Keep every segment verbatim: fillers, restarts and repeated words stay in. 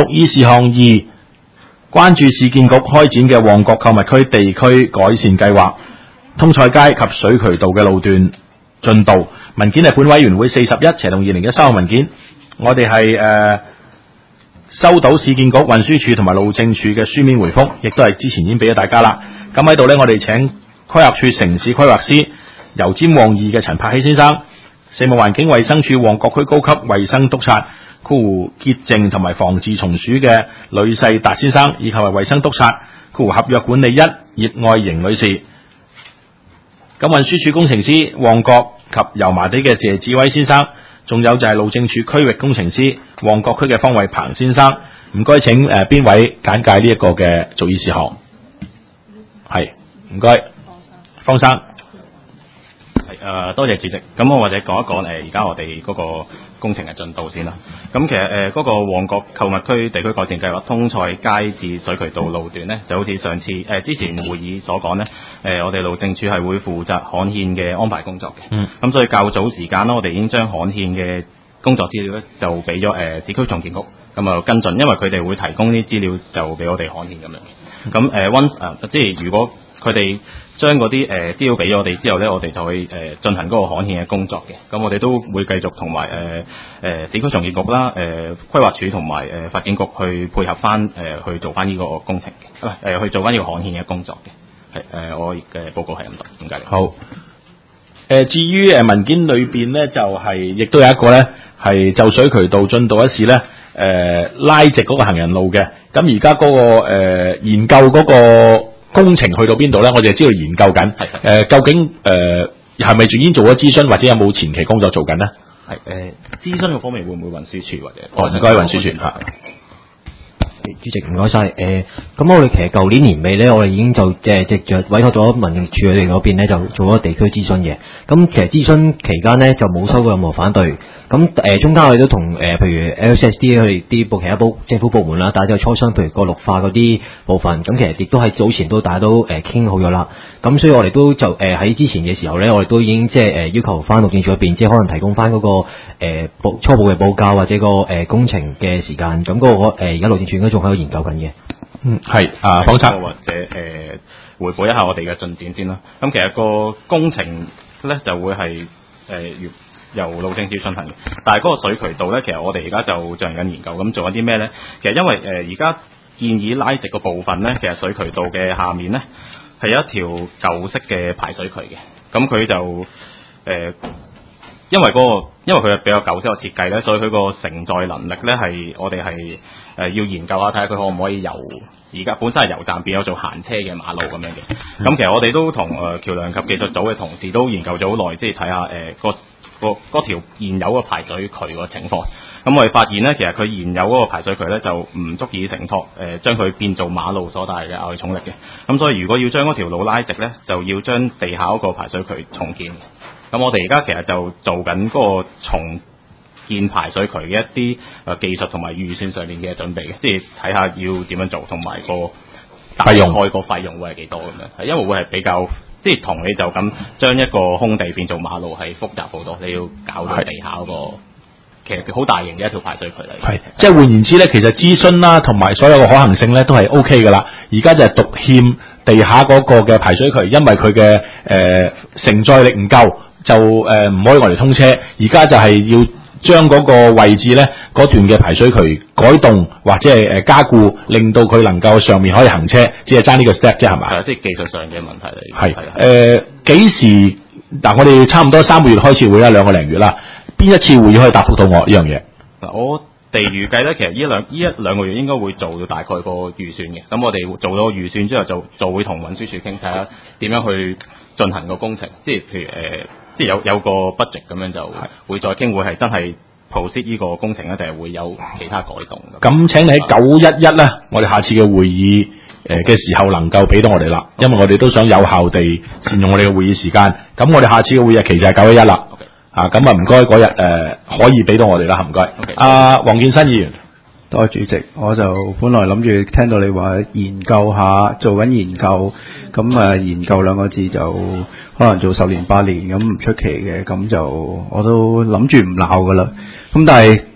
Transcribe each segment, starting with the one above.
屬意事項二，關注市建局開展嘅旺角購物區地區改善計劃，通菜街及水渠道嘅路段進度。文件係本委員會四十一斜同二零一三號文件，我哋係誒收到市建局運輸署同埋路政署嘅書面回覆，亦都係之前已經俾咗大家啦。咁喺度呢，我哋請規劃處城市規劃師油尖旺二嘅陳柏希先生，食務環境衛生署旺角區高級衛生督察括弧潔淨同埋防治蟲鼠嘅呂世達先生，以及係衛生督察括弧合約管理一葉愛瑩女士。咁運輸署工程師旺角及油麻地嘅謝志威先生，仲有就係路政署區域工程師旺角區嘅方偉鵬先生。唔該，請誒邊、呃、位簡介呢一個嘅屬意事項？係，唔該，方生。 係誒、呃，多謝主席。咁我或者講一講誒，而、呃、家我哋嗰個工程嘅進度先啦。咁其實誒嗰、呃那個旺角購物區地區改善計劃通菜街至水渠道路段咧，就好似上次誒、呃、之前會議所講咧，誒、呃、我哋路政署係會負責刊憲嘅安排工作嘅。嗯。咁所以較早時間啦，我哋已經將刊憲嘅工作資料咧就俾咗誒市區重建局咁啊跟進，因為佢哋會提供啲資料就俾我哋刊憲咁樣。咁誒溫誒即係如果佢哋將嗰啲誒資料俾咗我哋之後咧，我哋就會誒進行嗰個刊憲嘅工作嘅。咁我哋都會繼續同埋誒誒市區重建局啦、誒、呃、規劃署同埋誒發展局去配合翻誒、呃、去做翻呢個工程嘅，誒、呃、去做翻呢個刊憲嘅工作嘅。係誒、呃、我嘅報告係咁多，點解？ 好。誒、呃、至於誒文件裏邊咧，就係、是、亦都有一個咧係就水渠道進度一事咧，誒、呃、拉直嗰個行人路嘅。咁而家嗰個、呃、研究嗰個工程去到邊度咧？我哋係知道研究緊。係誒、呃，究竟誒係咪已經做咗諮詢，或者有冇前期工作做緊咧？ 係誒、呃，諮詢嘅方面會唔會運輸署或者？ 哦，唔該，運輸署嚇。 主席唔該晒。誒，咁、呃、我哋其實舊年年尾咧，我哋已經就即係藉著委託咗民政處佢哋嗰邊咧，就做咗地區諮詢嘅。咁其實諮詢期間咧，就冇收過任何反對。咁誒、呃、中間我哋都同誒、呃、譬如 L C S D 佢哋啲部其他部政府部門啦，大家就磋商，譬如個綠化嗰啲部分。咁其實亦都喺早前都大家都誒傾、呃、好咗啦。咁所以我哋都就誒喺、呃、之前嘅時候咧，我哋都已經即係誒要求翻路政署嗰邊，即係可能提供翻嗰、那個誒、呃、初步嘅報價或者個誒、呃、工程嘅時間。咁嗰、那個誒而家路政署應該仲喺度研究緊嘅。 嗯，係啊，方生或者誒、呃、回報一下我哋嘅進展先啦。咁其實個工程咧就會係誒、呃由路政署進行嘅，但係嗰個水渠道咧，其實我哋而家就進行緊研究，咁做緊啲咩咧？其實因為誒而家建議拉直個部分咧，其實水渠道嘅下面咧係有一條舊式嘅排水渠嘅，咁佢就誒、呃、因為嗰、嗰個因為佢係比較舊式嘅設計咧，所以佢個承載能力咧係我哋係誒要研究下，睇下佢可唔可以由而家本身係油站變咗做行車嘅馬路咁樣嘅。咁其實我哋都同誒橋梁及技術組嘅同事都研究咗好耐，即係睇下誒個。個嗰條現有嘅排水渠個情況，咁我哋發現咧，其實佢現有嗰個排水渠咧就唔足以承托誒將佢變做馬路所帶嘅壓力重力嘅，咁所以如果要將嗰條路拉直咧，就要將地下嗰個排水渠重建嘅。咁我哋而家其實就做緊嗰個重建排水渠嘅一啲誒技術同埋預算上面嘅準備嘅，即係睇下要點樣做，同埋個費用開個費用會係幾多咁樣，係因為會係比較。即係同你就咁將一個空地變做馬路係複雜好多，你要搞到地下嗰、那個其實好大型嘅一條排水渠嚟。係，即係換言之咧，其實諮詢啦同埋所有嘅可行性咧都係 O K 㗎啦。而家就係獨欠地下嗰個嘅排水渠，因為佢嘅誒承載力唔夠，就誒唔、呃、可以我哋通車。而家就係要將嗰個位置咧，嗰段嘅排水渠改動或者係誒加固，令到佢能夠上面可以行車，只係爭呢個 step 啫，係嘛？係啊，即係技術上嘅問題嚟。係誒幾時？嗱，我哋差唔多三個月開始會啦，兩個零月啦。邊一次會議可以答覆到我呢樣嘢？嗱，我哋預計咧，其實呢兩呢一兩個月應該會做到大概個預算嘅。咁我哋做到預算之後就，就就會同運輸署傾，睇下點樣去進行個工程。即係譬如誒。呃即係有有個 budget 咁樣就會再傾，會係真係 proceed 呢個工程咧，定係會有其他改動？咁請你喺九一一咧，我哋下次嘅會議誒嘅時候能夠俾到我哋啦，因為我哋都想有效地善用我哋嘅會議時間。咁我哋下次嘅會議其實係九一一啦。啊，咁啊唔該嗰日誒可以俾到我哋啦，唔該。阿黃建新議員。 多謝主席，我就本來諗住聽到你話研究下，做緊研究，咁啊研究兩個字就可能做十年八年咁唔出奇嘅，咁就我都諗住唔鬧噶啦。咁但係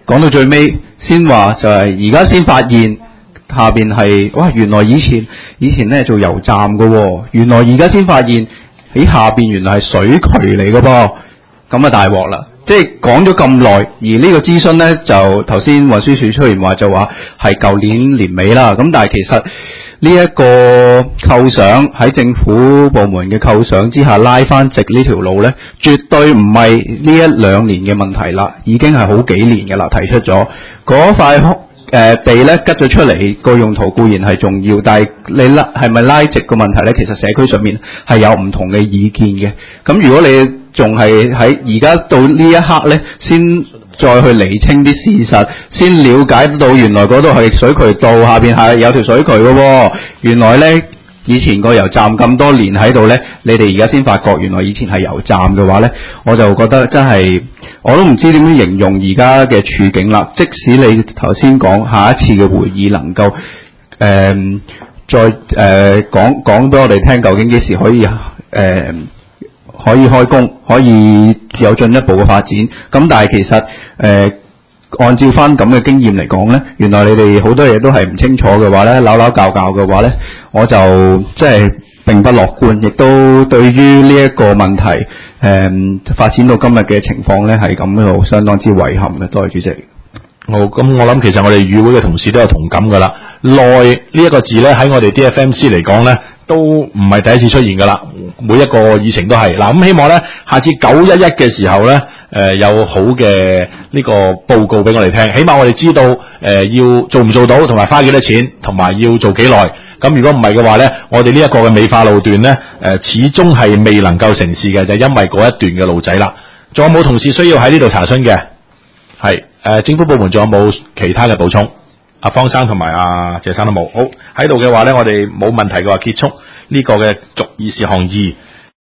講到最尾先話就係而家先發現下邊係哇，原來以前以前咧做油站嘅喎，原來而家先發現喺下邊原來係水渠嚟嘅噃，咁啊大鑊啦！即係講咗咁耐，而呢個諮詢咧就頭先運輸署出現話就話係舊年年尾啦，咁但係其實呢一個構想喺政府部門嘅構想之下拉翻直呢條路咧，絕對唔係呢一兩年嘅問題啦，已經係好幾年嘅啦，提出咗嗰塊誒、呃、地咧吉咗出嚟個用途固然係重要，但係你拉係咪拉直個問題咧？其實社區上面係有唔同嘅意見嘅。咁如果你仲係喺而家到呢一刻咧，先再去釐清啲事實，先了解到原來嗰度係水渠道，下邊係有條水渠嘅喎。原來咧以前個油站咁多年喺度咧，你哋而家先發覺原來以前係油站嘅話咧，我就覺得真係我都唔知點樣形容而家嘅處境啦。即使你頭先講下一次嘅會議能夠誒、呃、再誒、呃、講講俾我哋聽，究竟幾時可以誒？呃可以開工，可以有進一步嘅發展。咁但係其實誒、呃，按照翻咁嘅經驗嚟講咧，原來你哋好多嘢都係唔清楚嘅話咧，扭扭教教嘅話咧，我就即係並不樂觀，亦都對於呢一個問題誒、呃、發展到今日嘅情況咧，係感到相當之遺憾嘅。多謝主席。 好，咁我諗其實我哋議會嘅同事都有同感噶啦。內呢一個字咧喺我哋 D F M C 嚟講咧，都唔係第一次出現噶啦，每一個議程都係嗱。咁希望咧，下次九一一嘅時候咧，誒、呃、有好嘅呢個報告俾我哋聽，起碼我哋知道誒、呃、要做唔做到，同埋花幾多錢，同埋要做幾耐。咁如果唔係嘅話咧，我哋呢一個嘅美化路段咧，誒、呃、始終係未能夠成事嘅，就係、因為嗰一段嘅路仔啦。仲有冇同事需要喺呢度查詢嘅？係誒、呃，政府部門仲有冇其他嘅補充？阿方生同埋阿謝生都冇。好喺度嘅話咧，我哋冇問題嘅話，結束呢個嘅逐議事項二。